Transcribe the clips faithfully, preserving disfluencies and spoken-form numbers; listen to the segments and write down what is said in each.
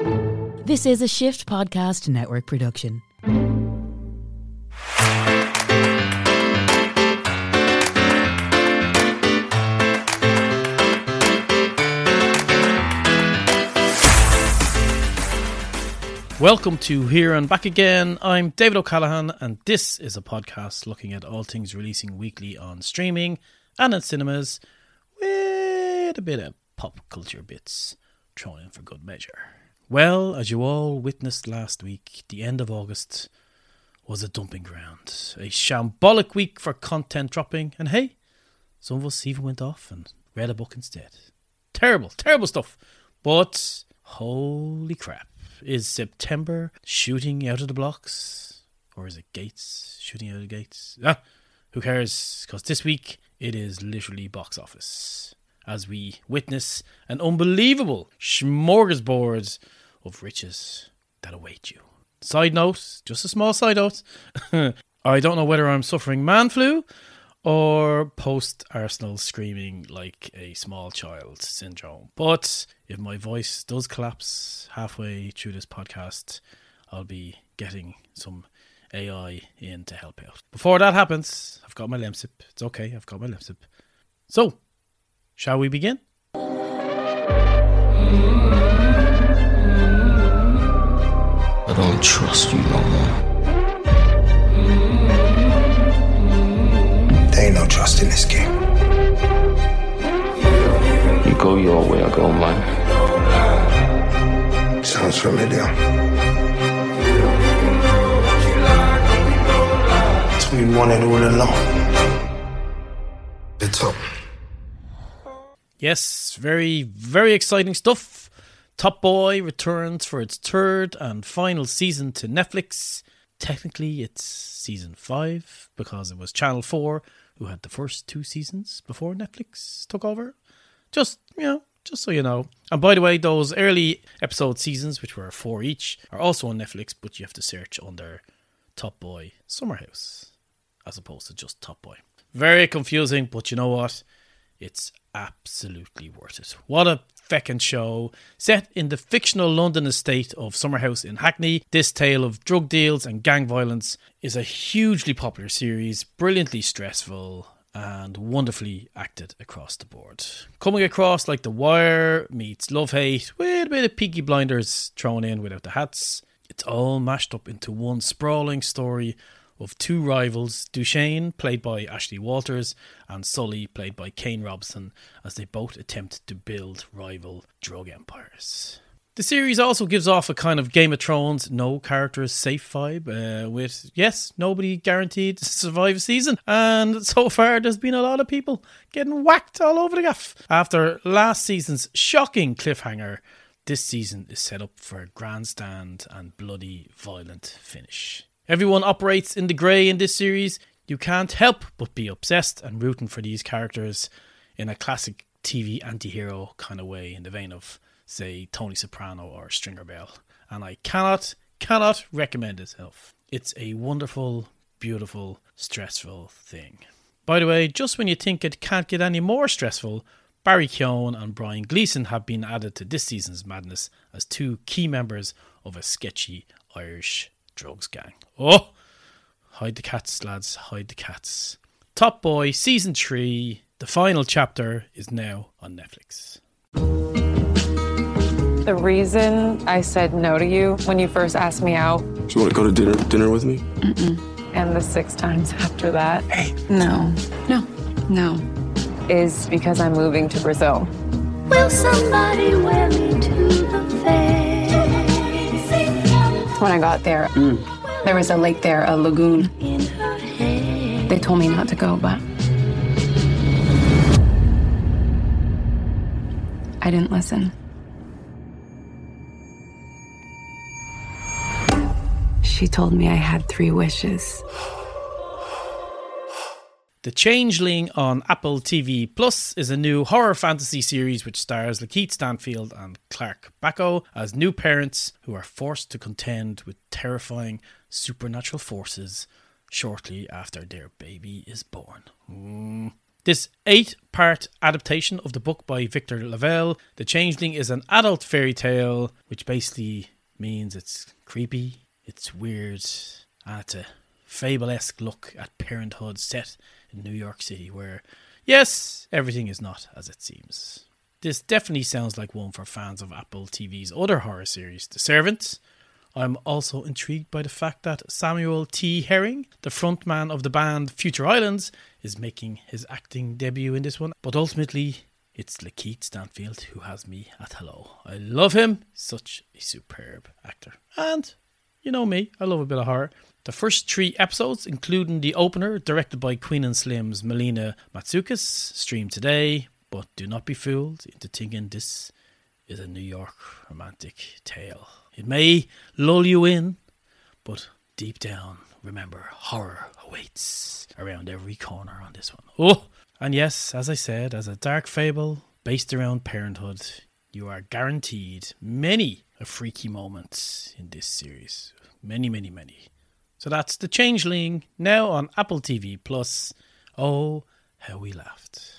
This is a Shift Podcast Network production. Welcome to Here and Back Again. I'm David O'Callaghan, and this is a podcast looking at all things releasing weekly on streaming and in cinemas, with a bit of pop culture bits thrown in for good measure. Well, as you all witnessed last week, the end of August was a dumping ground. A shambolic week for content dropping, and hey, some of us even went off and read a book instead. Terrible, terrible stuff. But holy crap. Is September shooting out of the blocks? Or is it Gates shooting out of the gates? Ah, who cares? Because this week it is literally box office, as we witness an unbelievable smorgasbord of riches that await you. Side note, just a small side note, I don't know whether I'm suffering man flu or post-Arsenal screaming like a small child syndrome. But if my voice does collapse halfway through this podcast, I'll be getting some A I in to help out. Before that happens, I've got my Lemsip. It's okay, I've got my Lemsip. So, shall we begin? I don't trust you no more. There ain't no trust in this game. You go your way, I go mine. Sounds familiar. It's what we wanted all along. The top. Yes, very, very exciting stuff. Top Boy returns for its third and final season to Netflix. Technically, it's season five because it was Channel four who had the first two seasons before Netflix took over. Just, you know, just so you know. And by the way, those early episode seasons, which were four each, are also on Netflix, but you have to search under Top Boy Summer House as opposed to just Top Boy. Very confusing, but you know what? It's absolutely worth it. What a feckin' show. Set in the fictional London estate of Summerhouse in Hackney, this tale of drug deals and gang violence is a hugely popular series, brilliantly stressful and wonderfully acted across the board. Coming across like The Wire meets Love Hate with a bit of Peaky Blinders thrown in without the hats. It's all mashed up into one sprawling story of two rivals, Duchesne, played by Ashley Walters, and Sully, played by Kane Robson, as they both attempt to build rival drug empires. The series also gives off a kind of Game of Thrones, no characters safe vibe, uh, with, yes, nobody guaranteed to survive a season, and so far there's been a lot of people getting whacked all over the gaff. After last season's shocking cliffhanger, this season is set up for a grandstand and bloody violent finish. Everyone operates in the grey in this series. You can't help but be obsessed and rooting for these characters in a classic T V anti-hero kind of way, in the vein of, say, Tony Soprano or Stringer Bell. And I cannot, cannot recommend it enough. It's a wonderful, beautiful, stressful thing. By the way, just when you think it can't get any more stressful, Barry Keoghan and Brian Gleeson have been added to this season's madness as two key members of a sketchy Irish drugs gang. Oh, hide the cats, lads, hide the cats. Top Boy Season three, the final chapter, is now on Netflix. The reason I said no to you when you first asked me out. Do you want to go to dinner dinner with me? Mm-mm. And the six times after that. Hey. No. No. No. Is because I'm moving to Brazil. Will somebody wear me to the fair? When I got there, Mm. there was a lake there, a lagoon. In her hair. They told me not to go, but I didn't listen. She told me I had three wishes. The Changeling on Apple T V Plus is a new horror fantasy series which stars Lakeith Stanfield and Clark Backo as new parents who are forced to contend with terrifying supernatural forces shortly after their baby is born. Mm. This eight-part adaptation of the book by Victor Lavelle, The Changeling, is an adult fairy tale, which basically means it's creepy, it's weird, and it's a fable-esque look at parenthood set in New York City, where, yes, everything is not as it seems. This definitely sounds like one for fans of Apple T V's other horror series, The Servant. I'm also intrigued by the fact that Samuel T. Herring, the frontman of the band Future Islands, is making his acting debut in this one. But ultimately, it's Lakeith Stanfield who has me at hello. I love him. Such a superb actor. And, you know me, I love a bit of horror. The first three episodes, including the opener, directed by Queen and Slim's Melina Matsoukas, streamed today. But do not be fooled into thinking this is a New York romantic tale. It may lull you in, but deep down, remember, horror awaits around every corner on this one. Oh, and yes, as I said, as a dark fable based around parenthood, you are guaranteed many a freaky moments in this series. Many, many, many. So that's The Changeling, now on Apple T V Plus. Oh, how we laughed.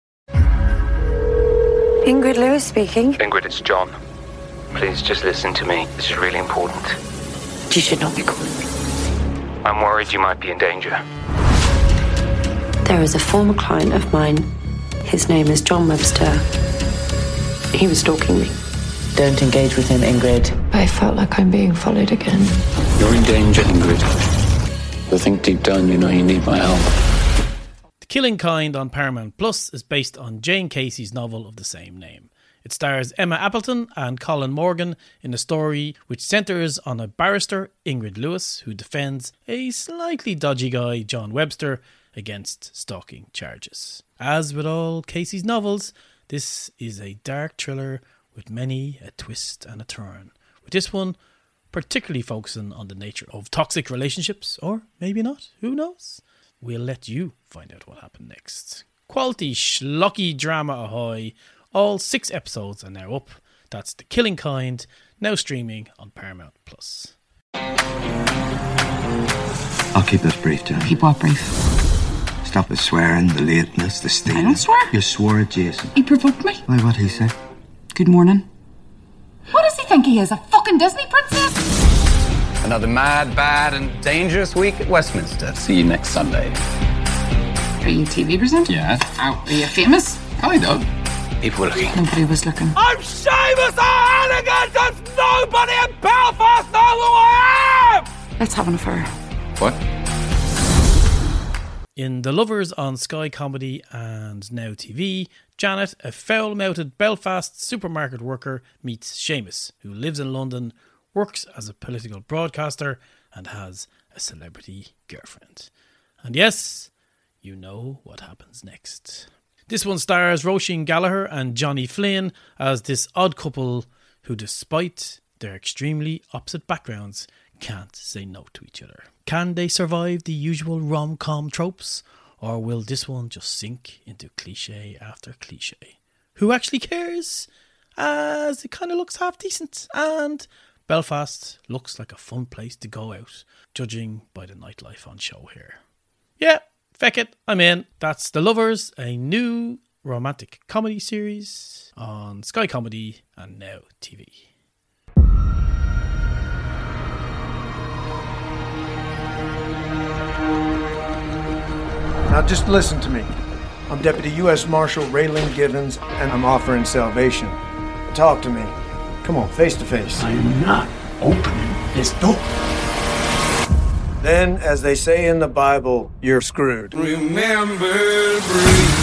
Ingrid Lewis speaking. Ingrid, it's John. Please just listen to me. This is really important. You should not be calling me. I'm worried you might be in danger. There is a former client of mine. His name is John Webster. He was stalking me. Don't engage with him, Ingrid. I felt like I'm being followed again. You're in danger, Ingrid. I think deep down you know you need my help. The Killing Kind on Paramount Plus is based on Jane Casey's novel of the same name. It stars Emma Appleton and Colin Morgan in a story which centres on a barrister, Ingrid Lewis, who defends a slightly dodgy guy, John Webster, against stalking charges. As with all Casey's novels, this is a dark thriller with many a twist and a turn. With this one particularly focusing on the nature of toxic relationships, or maybe not, who knows? We'll let you find out what happened next. Quality schlocky drama ahoy. All six episodes are now up. That's The Killing Kind, now streaming on Paramount Plus. I'll keep this brief, Jen. Keep what brief? Stop the swearing, the lateness, the stealing. I don't swear. You swore at Jason. He provoked me. Why, what'd he say? Good morning. What does he think he is, a fucking Disney princess? Another mad, bad and dangerous week at Westminster. See you next Sunday. Are you T V presenter? Yeah. Are you famous? Kind of. People were looking. Nobody was looking. I'm Seamus O'Hannigan, and nobody in Belfast knows who I am! Let's have an affair. What? In The Lovers on Sky Comedy and Now T V, Janet, a foul-mouthed Belfast supermarket worker, meets Seamus, who lives in London, works as a political broadcaster, and has a celebrity girlfriend. And yes, you know what happens next. This one stars Roisin Gallagher and Johnny Flynn as this odd couple who, despite their extremely opposite backgrounds, can't say no to each other. Can they survive the usual rom-com tropes, or will this one just sink into cliche after cliche? Who actually cares? As it kind of looks half decent, and Belfast looks like a fun place to go out, judging by the nightlife on show here. Yeah, feck it, I'm in. That's The Lovers, a new romantic comedy series on Sky Comedy and Now T V. Now just listen to me. I'm Deputy U S Marshal Raylan Givens, and I'm offering salvation. Talk to me. Come on, face to face. I'm not opening this door. Then, as they say in the Bible, you're screwed. Remember, breathe.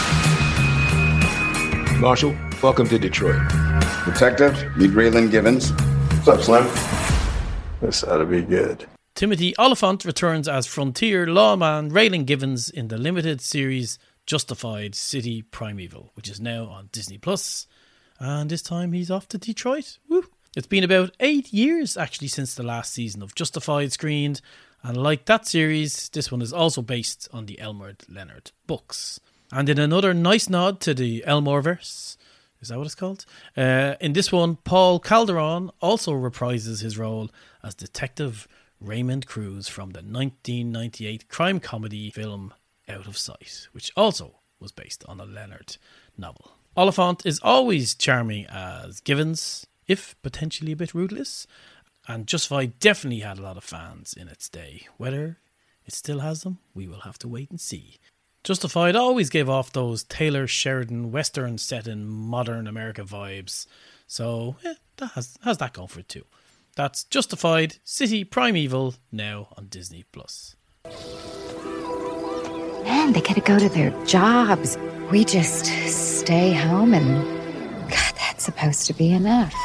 Marshal, welcome to Detroit. Detective, meet Raylan Givens. What's up, Slim? This ought to be good. Timothy Oliphant returns as frontier lawman Raylan Givens in the limited series Justified City Primeval, which is now on Disney Plus. And this time he's off to Detroit. Woo. It's been about eight years actually since the last season of Justified screened, and like that series, this one is also based on the Elmore Leonard books. And in another nice nod to the Elmoreverse, is that what it's called? Uh, in this one, Paul Calderon also reprises his role as Detective Raymond Cruz from the nineteen ninety-eight crime comedy film Out of Sight, which also was based on a Leonard novel. Oliphant is always charming as Givens, if potentially a bit ruthless, and Justified definitely had a lot of fans in its day. Whether it still has them, we will have to wait and see. Justified always gave off those Taylor Sheridan Western set in modern America vibes, so eh, that has, has that going for it too. That's Justified, City Primeval, now on Disney Plus. Man, they gotta go to their jobs. We just stay home and... God, that's supposed to be enough.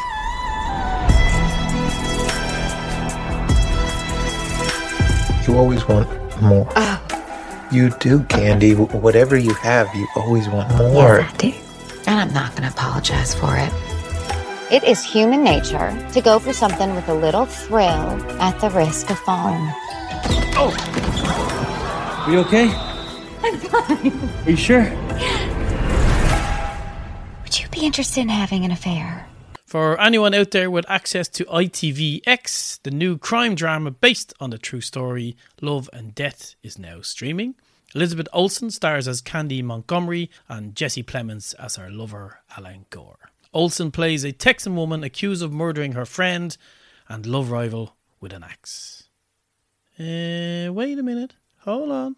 You always want more. Oh. You do, Candy. Whatever you have, you always want more. Yes, I do. And I'm not gonna apologize for it. It is human nature to go for something with a little thrill at the risk of falling. Oh! Are you okay? I'm fine. Are you sure? Would you be interested in having an affair? For anyone out there with access to I T V X, the new crime drama based on the true story Love and Death is now streaming. Elizabeth Olsen stars as Candy Montgomery and Jesse Plemons as her lover Alan Gore. Olsen plays a Texan woman accused of murdering her friend and love rival with an axe. Uh, wait a minute, hold on.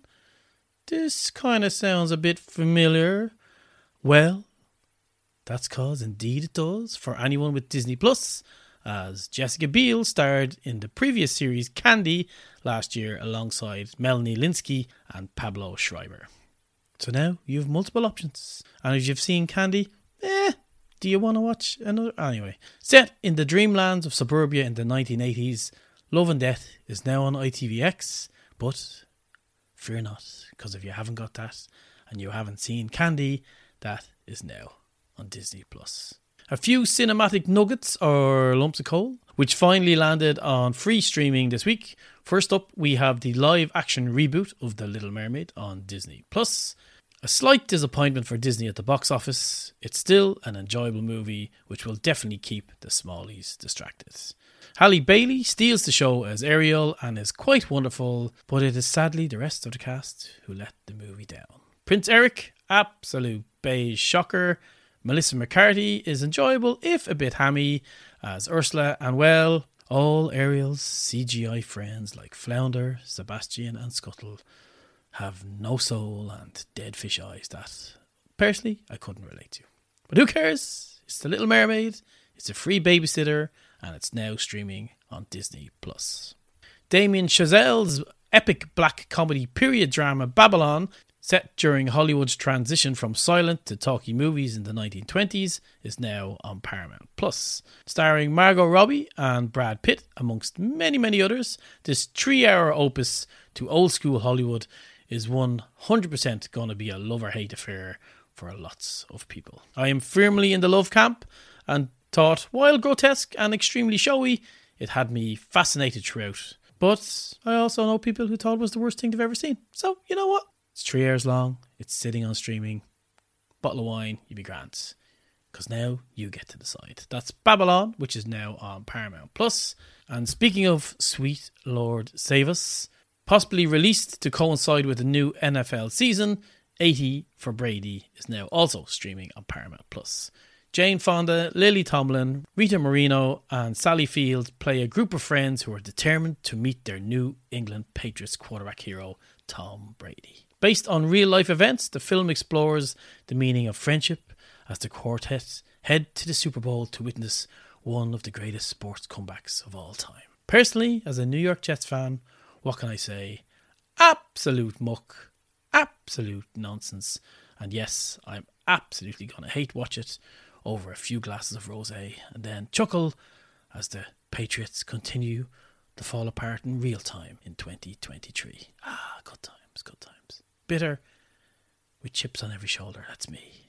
This kind of sounds a bit familiar. Well, that's cause indeed it does for anyone with Disney Plus, as Jessica Biel starred in the previous series Candy last year alongside Melanie Linsky and Pablo Schreiber. So now you have multiple options, and if you've seen Candy, eh, do you want to watch another? Anyway, set in the dreamlands of suburbia in the nineteen eighties, Love and Death is now on I T V X, but fear not, because if you haven't got that and you haven't seen Candy, that is now on Disney Plus. A few cinematic nuggets or lumps of coal, which finally landed on free streaming this week. First up, we have the live action reboot of The Little Mermaid on Disney Plus. A slight disappointment for Disney at the box office. It's still an enjoyable movie, which will definitely keep the smallies distracted. Halle Bailey steals the show as Ariel and is quite wonderful, but it is sadly the rest of the cast who let the movie down. Prince Eric, absolute beige shocker. Melissa McCarthy is enjoyable, if a bit hammy, as Ursula, and well, all Ariel's C G I friends like Flounder, Sebastian and Scuttle have no soul and dead fish eyes that, personally, I couldn't relate to. But who cares? It's The Little Mermaid, it's a free babysitter, and it's now streaming on Disney Plus. Damien Chazelle's epic black comedy period drama Babylon, set during Hollywood's transition from silent to talkie movies in the nineteen twenties, is now on Paramount Plus. Starring Margot Robbie and Brad Pitt, amongst many, many others, this three-hour opus to old-school Hollywood is one hundred percent going to be a love-or-hate affair for lots of people. I am firmly in the love camp and thought, while grotesque and extremely showy, it had me fascinated throughout. But I also know people who thought it was the worst thing they've ever seen. So, you know what? It's three hours long. It's sitting on streaming. Bottle of wine, you'd be grand. Because now you get to decide. That's Babylon, which is now on Paramount Plus. And speaking of Sweet Lord Save Us, possibly released to coincide with the new N F L season, eighty for Brady is now also streaming on Paramount Plus. Jane Fonda, Lily Tomlin, Rita Moreno and Sally Field play a group of friends who are determined to meet their New England Patriots quarterback hero, Tom Brady. Based on real-life events, the film explores the meaning of friendship as the quartet head to the Super Bowl to witness one of the greatest sports comebacks of all time. Personally, as a New York Jets fan, what can I say? Absolute muck. Absolute nonsense. And yes, I'm absolutely going to hate watch it over a few glasses of rosé and then chuckle as the Patriots continue to fall apart in real time in twenty twenty-three. Ah, good times, good times. Bitter, with chips on every shoulder, that's me.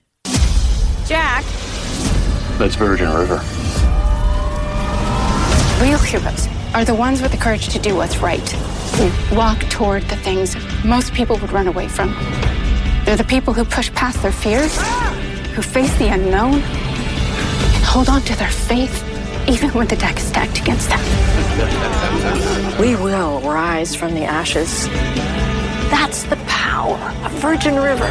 Jack! That's Virgin River. Real heroes are the ones with the courage to do what's right, who walk toward the things most people would run away from. They're the people who push past their fears, who face the unknown, and hold on to their faith, even when the deck is stacked against them. We will rise from the ashes. That's the power of Virgin River.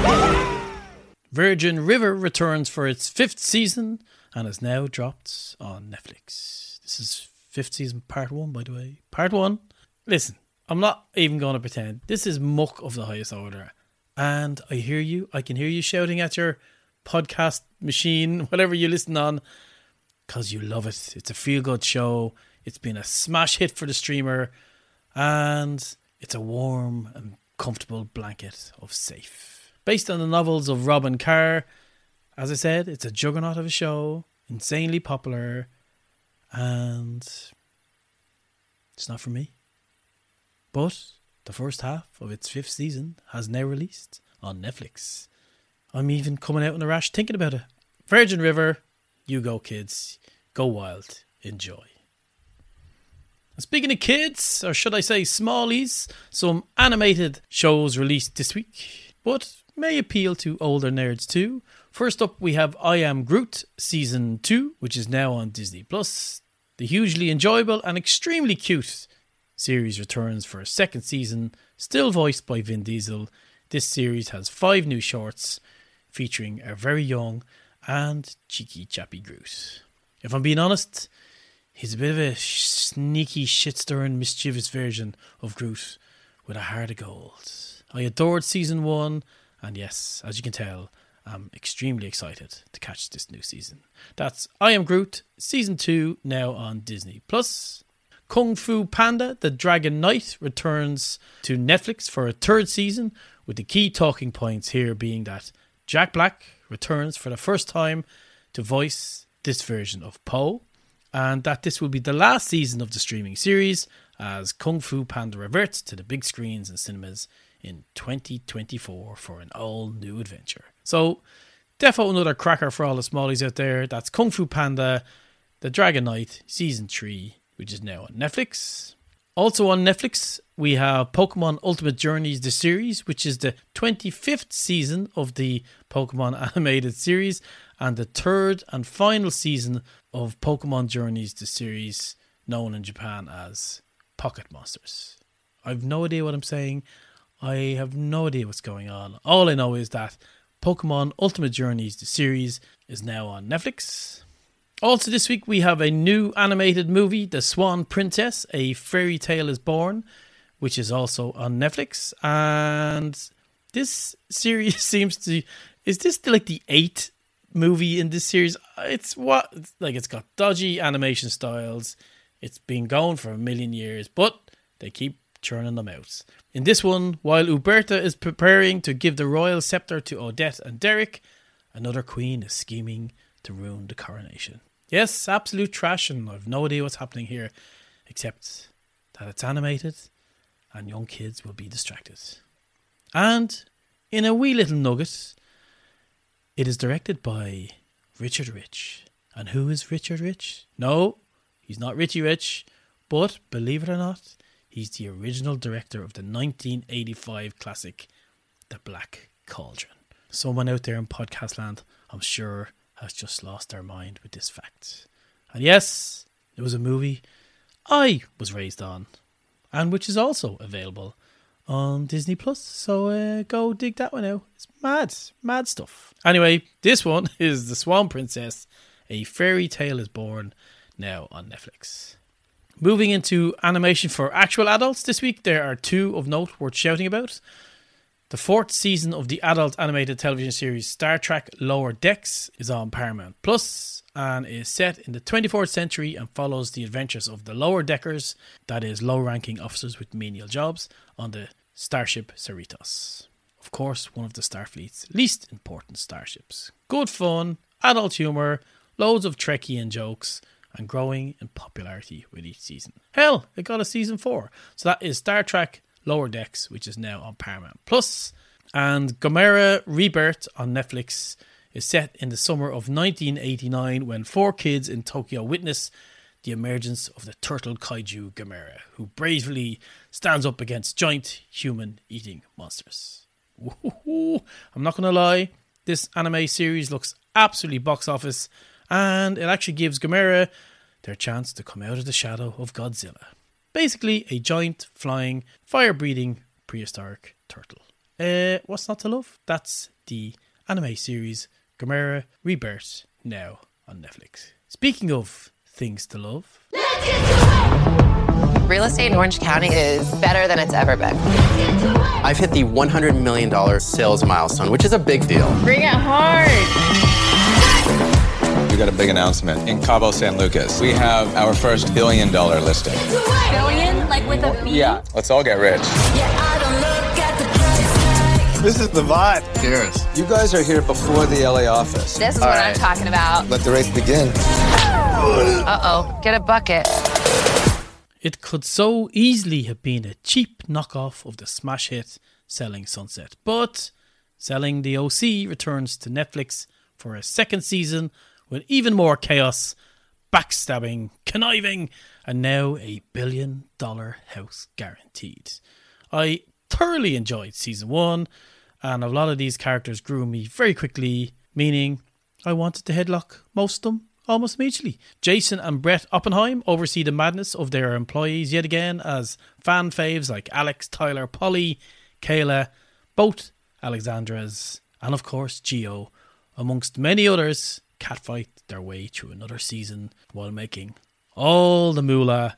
Virgin River returns for its fifth season and is now dropped on Netflix. This is fifth season, part one, by the way. Part one. Listen, I'm not even going to pretend. This is muck of the highest order. And I hear you. I can hear you shouting at your podcast machine, whatever you listen on, because you love it. It's a feel-good show. It's been a smash hit for the streamer. And it's a warm and comfortable blanket of safe. Based on the novels of Robin Carr, as I said, it's a juggernaut of a show, insanely popular, and it's not for me. But the first half of its fifth season has now released on Netflix. I'm even coming out in a rash thinking about it. Virgin River, you go kids, go wild, enjoy. Speaking of kids, or should I say smallies, some animated shows released this week, but may appeal to older nerds too. First up, we have I Am Groot Season two, which is now on Disney plus. The hugely enjoyable and extremely cute series returns for a second season, still voiced by Vin Diesel. This series has five new shorts featuring a very young and cheeky chappy Groot. If I'm being honest, he's a bit of a sneaky, shit-stirring, mischievous version of Groot with a heart of gold. I adored season one, and yes, as you can tell, I'm extremely excited to catch this new season. That's I Am Groot, season two, now on Disney plus. Kung Fu Panda, The Dragon Knight, returns to Netflix for a third season, with the key talking points here being that Jack Black returns for the first time to voice this version of Po, and that this will be the last season of the streaming series as Kung Fu Panda reverts to the big screens and cinemas in twenty twenty-four for an all-new adventure. So, defo another cracker for all the smallies out there. That's Kung Fu Panda, The Dragon Knight, Season three, which is now on Netflix. Also on Netflix, we have Pokemon Ultimate Journeys, the series, which is the twenty-fifth season of the Pokemon animated series, and the third and final season of Pokemon Journeys, the series, known in Japan as Pocket Monsters. I've no idea what I'm saying. I have no idea what's going on. All I know is that Pokemon Ultimate Journeys, the series, is now on Netflix. Also this week we have a new animated movie, The Swan Princess, A Fairy Tale is Born, which is also on Netflix. And this series seems to... Is this like the eighth movie in this series? It's what... Like, it's got dodgy animation styles. It's been going for a million years, but they keep churning them out. In this one, while Uberta is preparing to give the royal scepter to Odette and Derek, another queen is scheming to ruin the coronation. Yes, absolute trash, and I've no idea what's happening here, except that it's animated and young kids will be distracted. And in a wee little nugget, it is directed by Richard Rich. And who is Richard Rich? No, he's not Richie Rich, but believe it or not, he's the original director of the nineteen eighty-five classic, The Black Cauldron. Someone out there in podcast land, I'm sure, has just lost their mind with this fact. And yes, it was a movie I was raised on, and which is also available on Disney plus. So uh, go dig that one out. It's mad, mad stuff. Anyway, this one is The Swan Princess, A Fairy Tale is Born, now on Netflix. Moving into animation for actual adults this week, there are two of note worth shouting about. The fourth season of the adult animated television series Star Trek Lower Decks is on Paramount Plus and is set in the twenty-fourth century and follows the adventures of the Lower Deckers, that is low-ranking officers with menial jobs, on the starship Cerritos. Of course, one of the Starfleet's least important starships. Good fun, adult humour, loads of Trekkian jokes, and growing in popularity with each season. Hell, it got a season four. So that is Star Trek Lower Decks, which is now on Paramount Plus. And Gamera Rebirth on Netflix is set in the summer of nineteen eighty-nine when four kids in Tokyo witness the emergence of the turtle kaiju Gamera, who bravely stands up against giant human-eating monsters. Woo-hoo-hoo. I'm not going to lie, this anime series looks absolutely box office, and it actually gives Gamera their chance to come out of the shadow of Godzilla. Basically, a giant, flying, fire-breathing prehistoric turtle. Uh, what's not to love? That's the anime series Gamera Rebirth, now on Netflix. Speaking of things to love, real estate in Orange County is better than it's ever been. I've hit the one hundred million dollars sales milestone, which is a big deal. Bring it hard. We got a big announcement in Cabo San Lucas. We have our first billion dollar listing. Billion? Like with a B? Yeah, let's all get rich. Yeah, I don't look at the price tag. This is the vibe. Cheers. You guys are here before the L A office. This is all what right. I'm talking about. Let the race begin. Uh-oh, get a bucket. it could so easily have been a cheap knockoff of the smash hit Selling Sunset. But Selling the O C returns to Netflix for a second season with even more chaos, backstabbing, conniving, and now a billion dollar house guaranteed. I thoroughly enjoyed season one, and a lot of these characters grew on me very quickly, meaning I wanted to headlock most of them almost immediately. Jason and Brett Oppenheim oversee the madness of their employees yet again as fan faves like Alex, Tyler, Polly, Kayla, both Alexandras, and of course Gio, amongst many others, catfight their way through another season while making all the moolah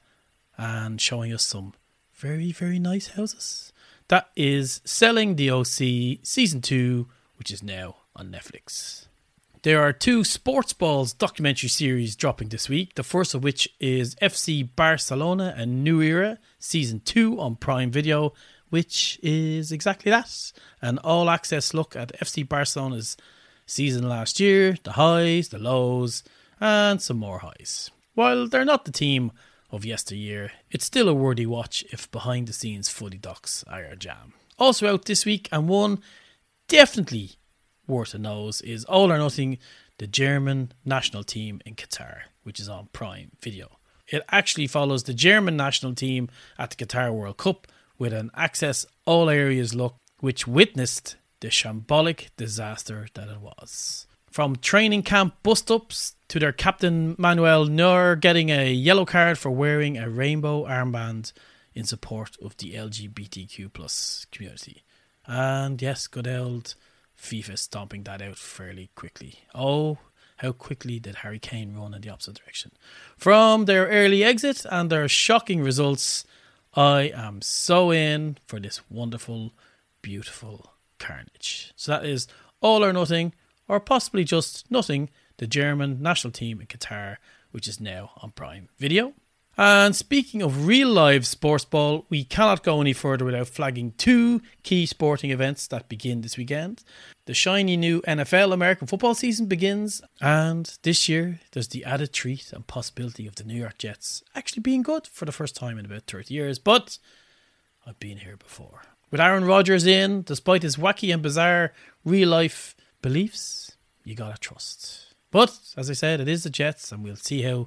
and showing us some very, very nice houses. That is Selling the O C Season two, which is now on Netflix. There are two Sports Balls documentary series dropping this week, the first of which is F C Barcelona, a New Era, Season two on Prime Video, which is exactly that. An all-access look at F C Barcelona's season last year, the highs, the lows, and some more highs. While they're not the team of yesteryear, it's still a worthy watch if behind-the-scenes footy docs are your jam. Also out this week, and one definitely worth a nose, is All or Nothing, the German national team in Qatar, which is on Prime Video. It actually follows the German national team at the Qatar World Cup with an access all areas look, which witnessed the shambolic disaster that it was. From training camp bust-ups to their captain Manuel Neuer getting a yellow card for wearing a rainbow armband in support of the L G B T Q plus community. And yes, good old FIFA stomping that out fairly quickly. Oh, how quickly did Harry Kane run in the opposite direction. From their early exit and their shocking results, I am so in for this wonderful, beautiful carnage. So that is All or Nothing, or possibly just Nothing, the German national team in Qatar, which is now on Prime Video. And speaking of real live sports ball, we cannot go any further without flagging two key sporting events that begin this weekend. The shiny new N F L American football season begins, and this year there's the added treat and possibility of the New York Jets actually being good for the first time in about thirty years, but I've been here before. With Aaron Rodgers in, despite his wacky and bizarre real-life beliefs, you gotta trust. But, as I said, it is the Jets, and we'll see how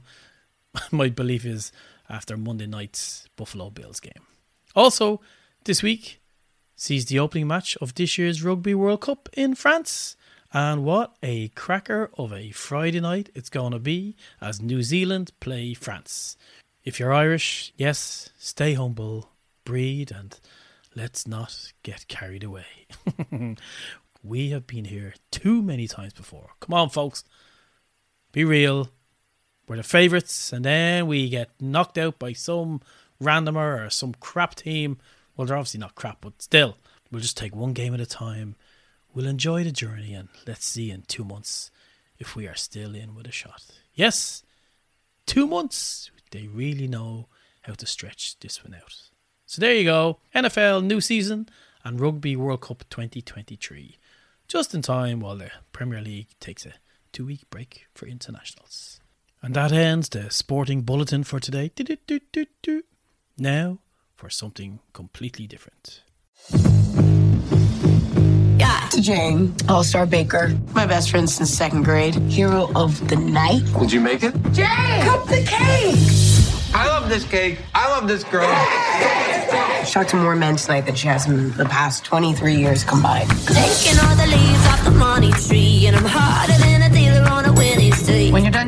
my belief is after Monday night's Buffalo Bills game. Also, this week sees the opening match of this year's Rugby World Cup in France. And what a cracker of a Friday night it's going to be as New Zealand play France. If you're Irish, yes, stay humble, breathe, and let's not get carried away. We have been here too many times before. Come on, folks. Be real. We're the favourites, and then we get knocked out by some randomer or some crap team. Well, they're obviously not crap, but still, we'll just take one game at a time. We'll enjoy the journey, and let's see in two months if we are still in with a shot. Yes, two months. They really know how to stretch this one out. So there you go. N F L new season and Rugby World Cup twenty twenty-three. Just in time while the Premier League takes a two-week break for internationals. And that ends the sporting bulletin for today. Now for something completely different. Yeah, to Jane, all-star baker, my best friend since second grade, hero of the night. Did you make it? Jane, cut the cake! I love this cake. I love this girl. She talked to more men tonight than she has in the past twenty-three years combined. Taking all the leaves off the money tree, and I'm harder than a dealer on a winning street. When you're done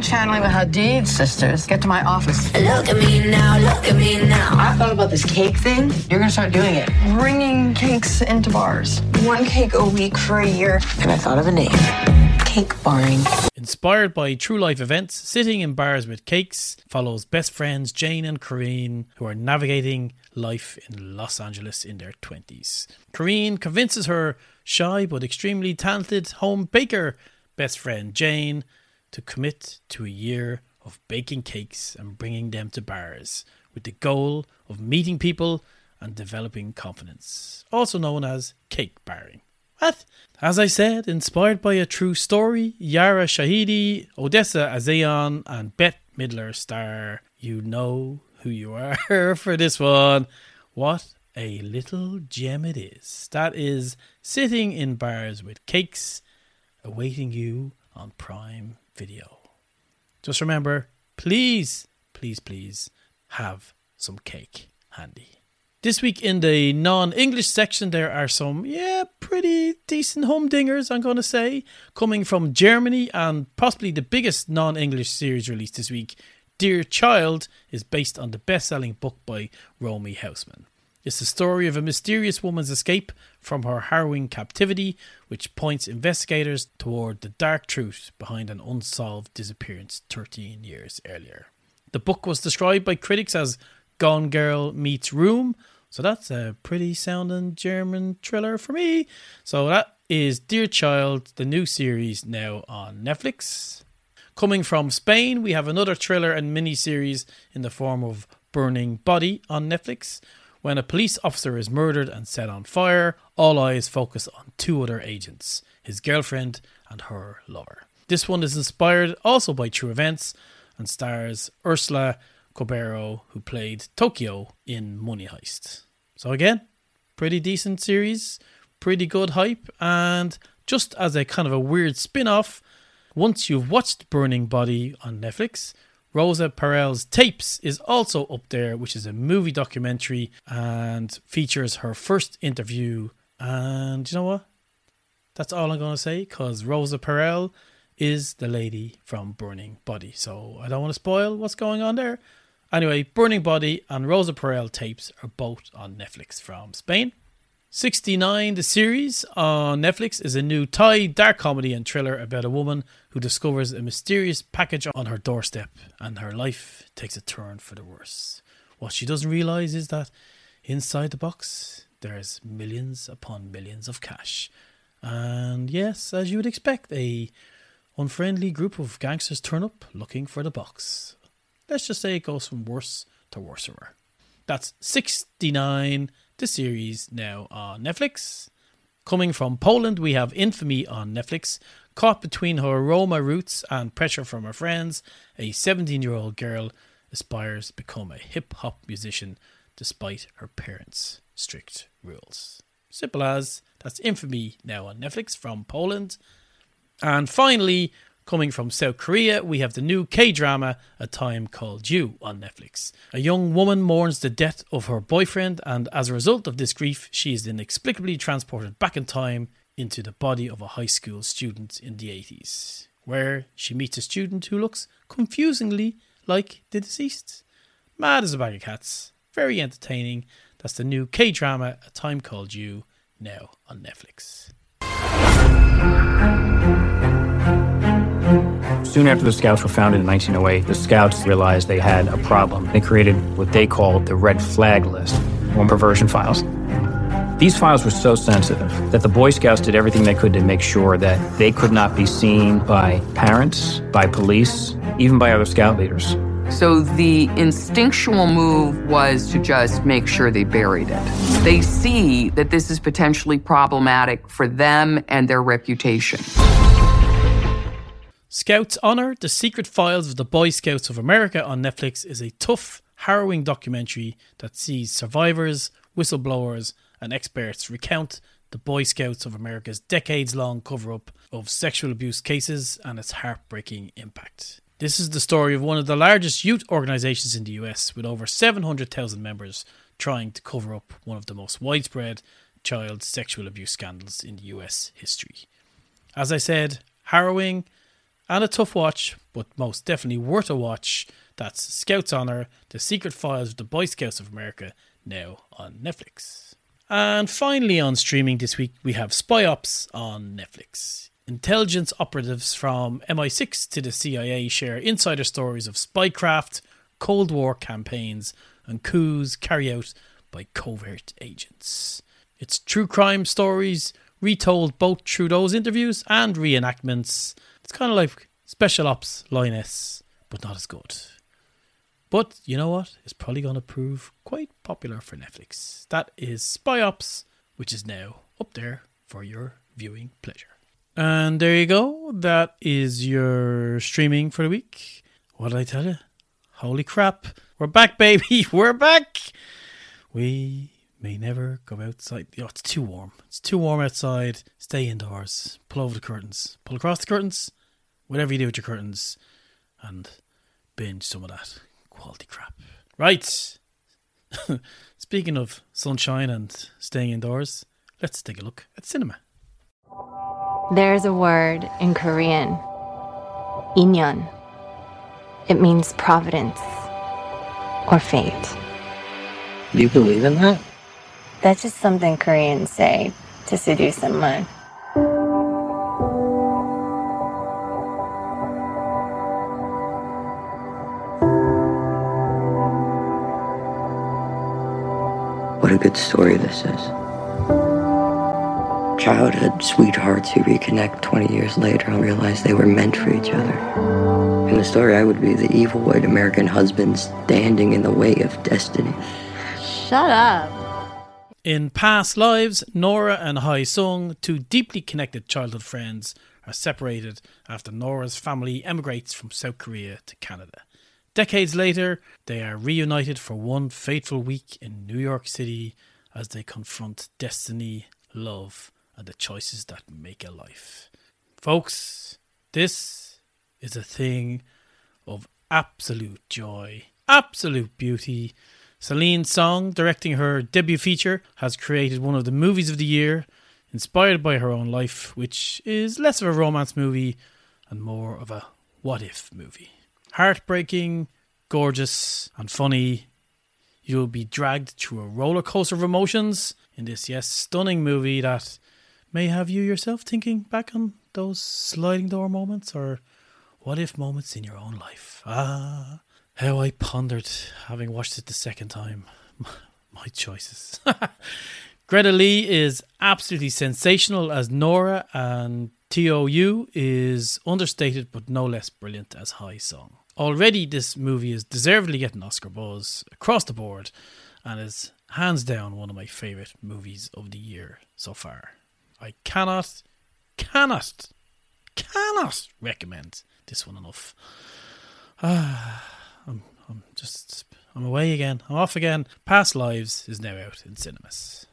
channeling the Hadid sisters. Get to my office. Look at me now, look at me now. I thought about this cake thing. You're gonna start doing it. Bringing cakes into bars. One cake a week for a year. And I thought of a name. Cake Barring. Inspired by true life events, Sitting in Bars with Cakes follows best friends Jane and Corinne, who are navigating life in Los Angeles in their twenties. Corinne convinces her shy but extremely talented home baker best friend Jane to commit to a year of baking cakes and bringing them to bars, with the goal of meeting people and developing confidence, also known as cake barring. What? As I said, inspired by a true story, Yara Shahidi, Odessa Azayan and Bette Midler star You Know Who You Are for this one. What a little gem it is. That is Sitting in Bars with Cakes, awaiting you on Prime Video. Just remember, please, please, please have some cake handy. This week in the non-English section, there are some, yeah, pretty decent humdingers, I'm going to say, coming from Germany, and possibly the biggest non-English series released this week, Dear Child, is based on the best-selling book by Romy Hausman. It's the story of a mysterious woman's escape from her harrowing captivity, which points investigators toward the dark truth behind an unsolved disappearance thirteen years earlier. The book was described by critics as Gone Girl meets Room, so that's a pretty sounding German thriller for me. So that is Dear Child, the new series now on Netflix. Coming from Spain, we have another thriller and mini-series in the form of Burning Body on Netflix. When a police officer is murdered and set on fire, all eyes focus on two other agents, his girlfriend and her lover. This one is inspired also by true events and stars Ursula Corbero, who played Tokyo in Money Heist. So again, pretty decent series, pretty good hype, and just as a kind of a weird spin-off, once you've watched Burning Body on Netflix, Rosa Perel's Tapes is also up there, which is a movie documentary and features her first interview. And you know what? That's all I'm going to say, because Rosa Perel is the lady from Burning Body. So I don't want to spoil what's going on there. Anyway, Burning Body and Rosa Perel Tapes are both on Netflix from Spain. sixty-nine, the series on Netflix, is a new Thai dark comedy and thriller about a woman who discovers a mysterious package on her doorstep and her life takes a turn for the worse. What she doesn't realise is that inside the box there's millions upon millions of cash. And yes, as you would expect, a unfriendly group of gangsters turn up looking for the box. Let's just say it goes from worse to worser. That's sixty-nine, the series now on Netflix. Coming from Poland, we have Infamy on Netflix. Caught between her Roma roots and pressure from her friends, a seventeen-year-old girl aspires to become a hip-hop musician despite her parents' strict rules. Simple as. That's Infamy now on Netflix from Poland. And finally, coming from South Korea, we have the new K-drama A Time Called You on Netflix. A young woman mourns the death of her boyfriend, and as a result of this grief, she is inexplicably transported back in time into the body of a high school student in the eighties, where she meets a student who looks confusingly like the deceased. Mad as a bag of cats. Very entertaining. That's the new K-drama A Time Called You, now on Netflix. Soon after the Scouts were founded in nineteen oh eight, the Scouts realized they had a problem. They created what they called the Red Flag List, or perversion files. These files were so sensitive that the Boy Scouts did everything they could to make sure that they could not be seen by parents, by police, even by other Scout leaders. So the instinctual move was to just make sure they buried it. They see that this is potentially problematic for them and their reputation. Scouts Honor, The Secret Files of the Boy Scouts of America on Netflix is a tough, harrowing documentary that sees survivors, whistleblowers, and experts recount the Boy Scouts of America's decades-long cover-up of sexual abuse cases and its heartbreaking impact. This is the story of one of the largest youth organisations in the U S, with over seven hundred thousand members trying to cover up one of the most widespread child sexual abuse scandals in U S history. As I said, harrowing and a tough watch, but most definitely worth a watch. That's Scouts Honor, The Secret Files of the Boy Scouts of America, now on Netflix. And finally on streaming this week, we have Spy Ops on Netflix. Intelligence operatives from M I six to the C I A share insider stories of spycraft, Cold War campaigns, and coups carried out by covert agents. It's true crime stories retold both through those interviews and reenactments. It's kind of like Special Ops Lioness, but not as good. But you know what? It's probably going to prove quite popular for Netflix. That is Spy Ops, which is now up there for your viewing pleasure. And there you go. That is your streaming for the week. What did I tell you? Holy crap. We're back, baby. We're back. We may never go outside. Oh, it's too warm. It's too warm outside. Stay indoors. Pull over the curtains. Pull across the curtains. Whatever you do with your curtains. And binge some of that quality crap. Right. Speaking of sunshine and staying indoors, let's take a look at cinema. There's a word in Korean, 인연. It means providence or fate. Do you believe in that? That's just something Koreans say to seduce someone. What a good story this is. Childhood sweethearts who reconnect twenty years later and realize they were meant for each other. In the story, I would be the evil white American husband standing in the way of destiny. Shut up. In past lives, Nora and Hai Sung, two deeply connected childhood friends, are separated after Nora's family emigrates from South Korea to Canada. Decades later, they are reunited for one fateful week in New York City as they confront destiny, love, and the choices that make a life. Folks, this is a thing of absolute joy, absolute beauty. Celine Song, directing her debut feature, has created one of the movies of the year, inspired by her own life, which is less of a romance movie and more of a what-if movie. Heartbreaking, gorgeous, and funny. You'll be dragged through a roller coaster of emotions in this, yes, stunning movie that may have you yourself thinking back on those sliding door moments or what-if moments in your own life. Ah, how I pondered having watched it the second time. My choices. Greta Lee is absolutely sensational as Nora, and T O U is understated but no less brilliant as Hai Sung. Already this movie is deservedly getting Oscar buzz across the board and is hands down one of my favourite movies of the year so far. I cannot, cannot, cannot recommend this one enough. Ah, I'm, I'm just, I'm away again. I'm off again. Past Lives is now out in cinemas.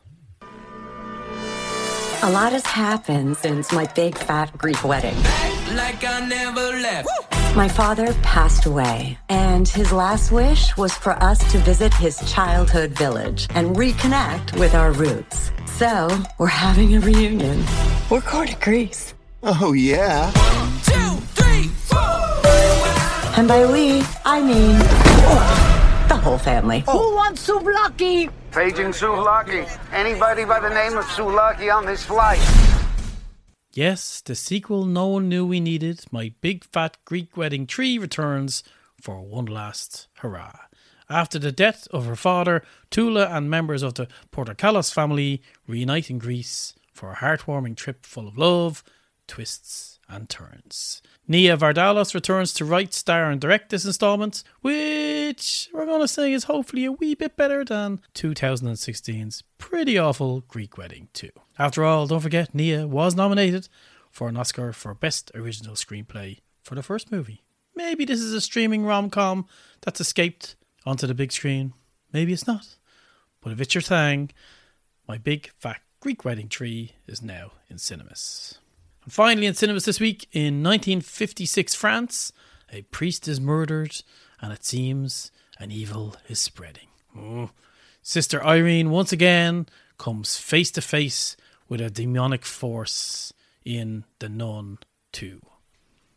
A lot has happened since my big fat Greek wedding. Like I never left. My father passed away, and his last wish was for us to visit his childhood village and reconnect with our roots. So, we're having a reunion. We're going to Greece. Oh, yeah? One, two, three, four. And by we, I mean oh, the whole family. Oh. Who wants souvlaki? Paging souvlaki. Anybody by the name of souvlaki on this flight? Yes, the sequel no one knew we needed, My Big Fat Greek Wedding three, returns for one last hurrah. After the death of her father, Tula and members of the Portokalos family reunite in Greece for a heartwarming trip full of love, twists and turns. Nia Vardalos returns to write, star and direct this instalment, which we're going to say is hopefully a wee bit better than twenty sixteen's pretty awful Greek Wedding two. After all, don't forget, Nia was nominated for an Oscar for Best Original Screenplay for the first movie. Maybe this is a streaming rom-com that's escaped onto the big screen. Maybe it's not. But if it's your thing, My Big Fat Greek Wedding three is now in cinemas. And finally in cinemas this week, in nineteen fifty-six France, a priest is murdered and it seems an evil is spreading. Oh. Sister Irene once again comes face to face with a demonic force in The Nun two.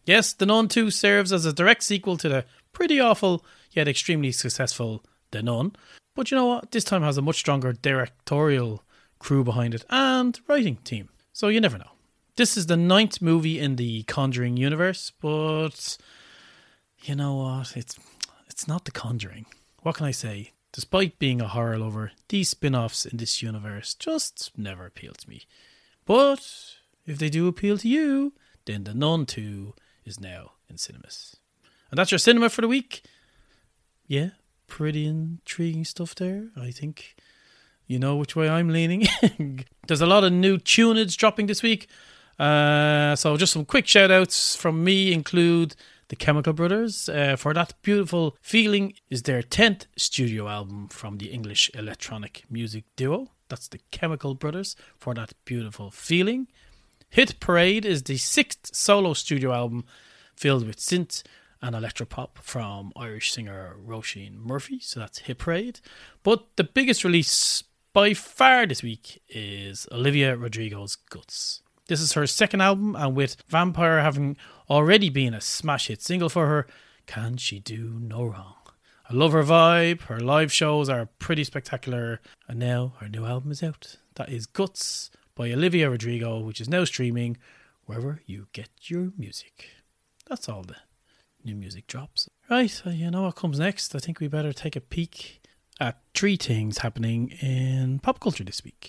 Yes, The Nun two serves as a direct sequel to the pretty awful yet extremely successful The Nun. But you know what? This time has a much stronger directorial crew behind it and writing team. So you never know. This is the ninth movie in the Conjuring universe, but you know what? It's it's not The Conjuring. What can I say? Despite being a horror lover, these spin-offs in this universe just never appeal to me. But if they do appeal to you, then The Nun two is now in cinemas. And that's your cinema for the week. Yeah, pretty intriguing stuff there. I think you know which way I'm leaning. There's a lot of new tunage dropping this week. Uh, so just some quick shout outs from me include the Chemical Brothers. Uh, For That Beautiful Feeling is their tenth studio album from the English electronic music duo. That's the Chemical Brothers, For That Beautiful Feeling. Hit Parade is the sixth solo studio album filled with synth and electropop from Irish singer Roisin Murphy. So that's Hit Parade. But the biggest release by far this week is Olivia Rodrigo's Guts. This is her second album, and with Vampire having already been a smash hit single for her, can she do no wrong? I love her vibe, her live shows are pretty spectacular, and now her new album is out. That is Guts by Olivia Rodrigo, which is now streaming wherever you get your music. That's all the new music drops. Right, you know what comes next? I think we better take a peek at three things happening in pop culture this week.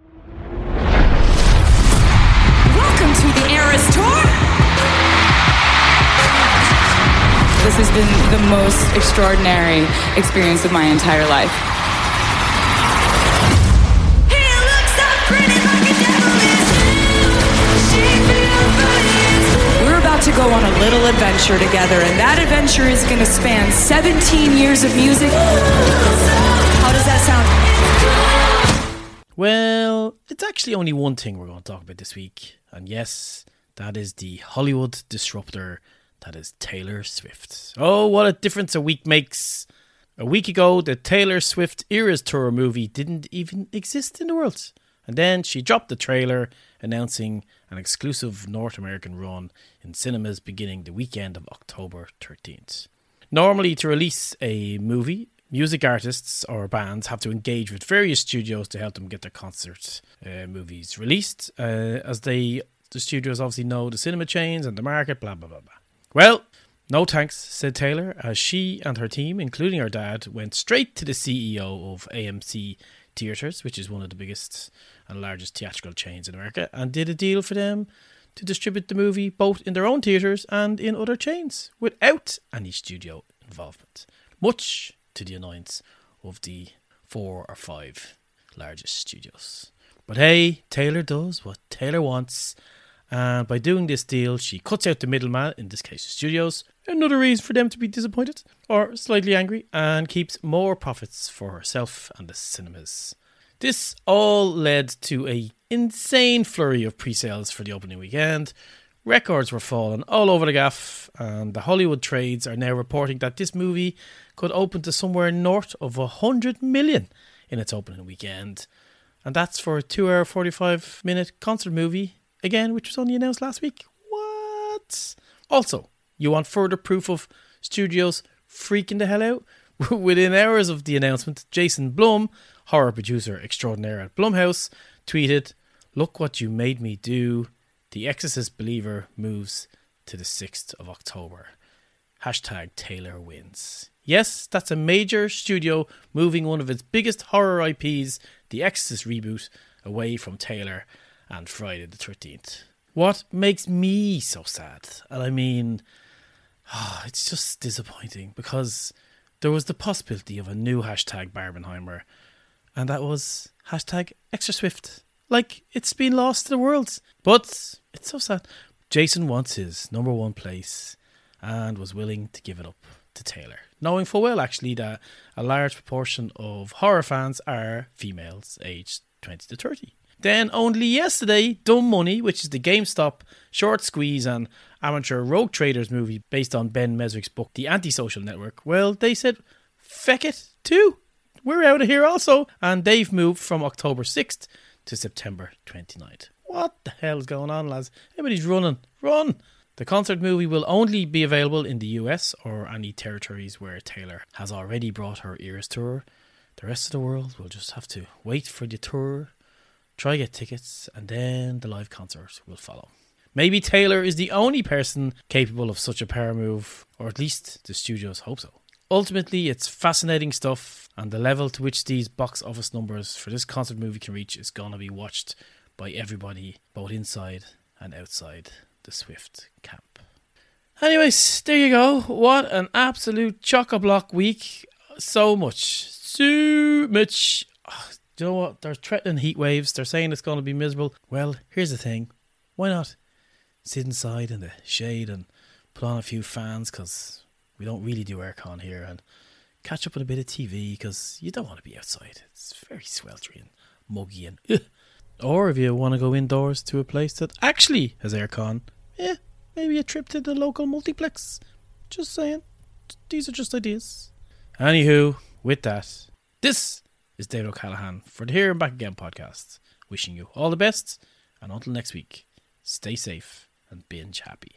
Welcome to the Eras Tour! This has been the most extraordinary experience of my entire life. He looks so pretty like a devil is she feels funny. We're about to go on a little adventure together, and that adventure is going to span seventeen years of music. How does that sound? Well, it's actually only one thing we're going to talk about this week. And yes, that is the Hollywood disruptor that is Taylor Swift. Oh, what a difference a week makes. A week ago, the Taylor Swift Eras Tour movie didn't even exist in the world. And then she dropped the trailer announcing an exclusive North American run in cinemas beginning the weekend of October thirteenth. Normally, to release a movie, music artists or bands have to engage with various studios to help them get their concert uh, movies released, uh, as they the studios obviously know the cinema chains and the market, blah, blah, blah, blah. Well, no thanks, said Taylor, as she and her team, including her dad, went straight to the C E O of A M C Theatres, which is one of the biggest and largest theatrical chains in America, and did a deal for them to distribute the movie both in their own theatres and in other chains without any studio involvement. Much to the annoyance of the four or five largest studios. But hey, Taylor does what Taylor wants, and by doing this deal, she cuts out the middleman, in this case the studios, another reason for them to be disappointed or slightly angry, and keeps more profits for herself and the cinemas. This all led to a insane flurry of pre-sales for the opening weekend. Records were falling all over the gaff, and the Hollywood trades are now reporting that this movie could open to somewhere north of one hundred million in its opening weekend. And that's for a two hour, forty-five minute concert movie, again, which was only announced last week. What? Also, you want further proof of studios freaking the hell out? Within hours of the announcement, Jason Blum, horror producer extraordinaire at Blumhouse, tweeted, "Look what you made me do. The Exorcist Believer moves to the sixth of October. Hashtag Taylor wins." Yes, that's a major studio moving one of its biggest horror I Ps, the Exorcist reboot, away from Taylor and Friday the thirteenth. What makes me so sad? And I mean, oh, it's just disappointing because there was the possibility of a new hashtag Barbenheimer, and that was hashtag Extra Swift. Like, it's been lost to the world. But it's so sad. Jason wants his number one place and was willing to give it up to Taylor, knowing full well actually that a large proportion of horror fans are females aged twenty to thirty. Then only yesterday, Dumb Money, which is the GameStop short squeeze and amateur rogue traders movie based on Ben Mesrick's book The Antisocial Network, well, they said feck it too, we're out of here also, and they've moved from October sixth to September twenty-ninth. What the hell is going on, lads? Everybody's running. Run! The concert movie will only be available in the U S or any territories where Taylor has already brought her Eras tour. The rest of the world will just have to wait for the tour, try get tickets, and then the live concert will follow. Maybe Taylor is the only person capable of such a power move, or at least the studios hope so. Ultimately, it's fascinating stuff, and the level to which these box office numbers for this concert movie can reach is going to be watched by everybody, both inside and outside the Swift camp. Anyways, there you go. What an absolute chock-a-block week. So much. So much. Oh, do you know what? They're threatening heat waves. They're saying it's going to be miserable. Well, here's the thing. Why not sit inside in the shade and put on a few fans, because we don't really do aircon here, and catch up on a bit of T V, because you don't want to be outside. It's very sweltering and muggy and ugh. Or if you want to go indoors to a place that actually has aircon, yeah, maybe a trip to the local multiplex. Just saying. These are just ideas. Anywho, with that, this is David O'Callaghan for the Here and Back Again podcast. Wishing you all the best, and until next week, stay safe and binge happy.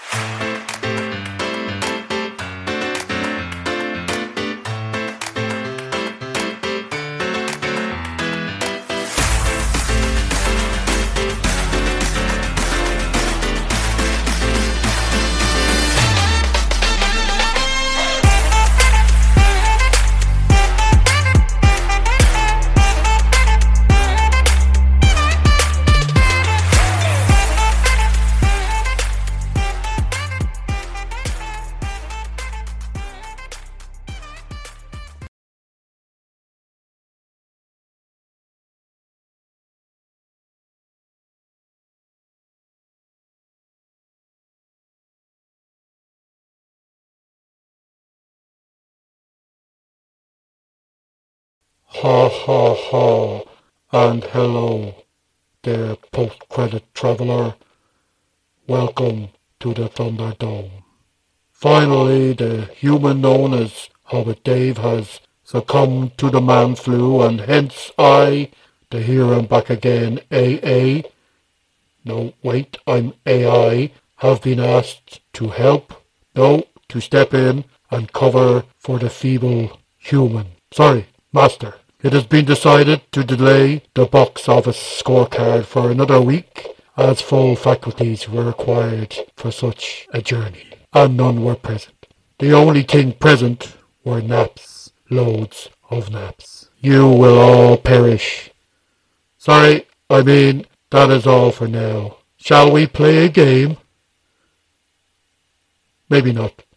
Ha ha ha, and hello there, post-credit traveller. Welcome to the Thunderdome. Finally, the human known as Hobbit Dave has succumbed to the man flu, and hence I, the Here and Back Again A A, no wait, I'm A I, have been asked to help, no, to step in and cover for the feeble human. Sorry, Master. It has been decided to delay the box office scorecard for another week, as full faculties were required for such a journey, and none were present. The only thing present were naps, loads of naps. You will all perish. Sorry, I mean, that is all for now. Shall we play a game? Maybe not.